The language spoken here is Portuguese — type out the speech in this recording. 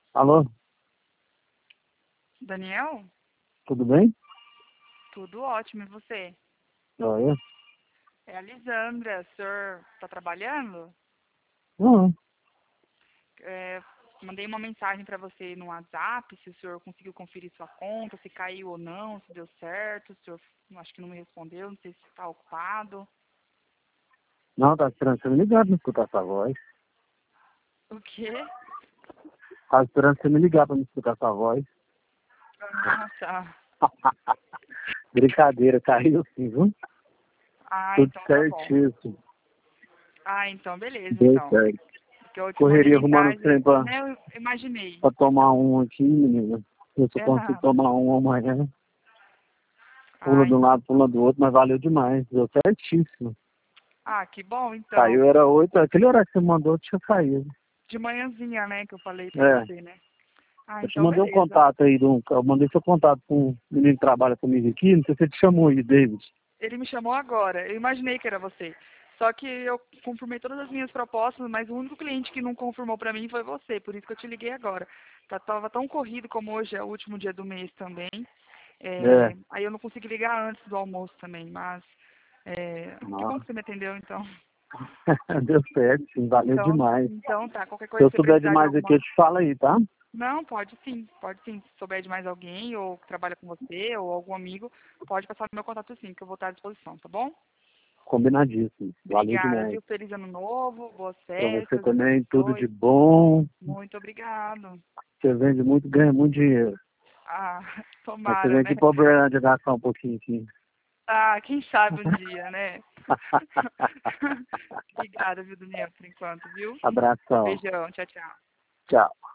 Alô, Daniel? tudo bem? Tudo ótimo, e você? Olha. É a Lisandra, o senhor está trabalhando? Não, Mandei uma mensagem para você no WhatsApp, se o senhor conseguiu conferir sua conta, se caiu ou não, se deu certo, o senhor acho que não me respondeu, não sei se está ocupado. não, tá esperando você me ligar pra me escutar essa voz. O quê? Tava esperando você me ligar pra me escutar essa voz. Ah, tá. Brincadeira, caiu sim, viu? Ah, Tudo então tá bom. certíssimo. Ah, então beleza, Deu então. certo. Porque eu te mandei Correria arrumando os mensagem, trem pra, né, eu imaginei. pra tomar um aqui, menina. Eu só consigo Ah, tomar um amanhã. Pula ah, de um lado, pula do outro, mas valeu demais. Deu certíssimo. que bom, então. Caiu, era 8, aquele horário que você mandou, eu tinha saído. De manhãzinha, né, que eu falei pra É, você, né? Ah, eu te então mandei um beleza. contato aí, eu mandei seu contato com um menino que trabalha comigo aqui, não sei se ele te chamou aí, David. Ele me chamou agora. Eu imaginei que era você. Só que eu confirmei todas as minhas propostas, mas o único cliente que não confirmou pra mim foi você. Por isso que eu te liguei agora. Tava tão corrido como hoje é o último dia do mês também. É, Aí eu não consegui ligar antes do almoço também. Mas que bom nossa. que você me atendeu, então. Deu certo, sim, valeu demais. Então tá. Qualquer Se coisa eu que você souber precisar de demais aqui, alguma. eu te falo aí, tá? Não, pode sim. Pode sim. Se souber de mais alguém ou que trabalha com você ou algum amigo, pode passar no meu contato sim, que eu vou estar à disposição, tá bom? Combinadíssimo. Valeu Obrigada, demais. viu? Feliz ano novo, boas Pra você festas, Deus também, tudo de abençoe. bom. Muito obrigado. Você vende muito, ganha muito dinheiro. Ah, Mas você tomara, vem né? aqui pra Uberlândia gastar um pouquinho aqui. Ah, quem sabe um dia, né? Obrigada, viu, Daniel, por enquanto, viu? Abração. Beijão, tchau, tchau. Tchau.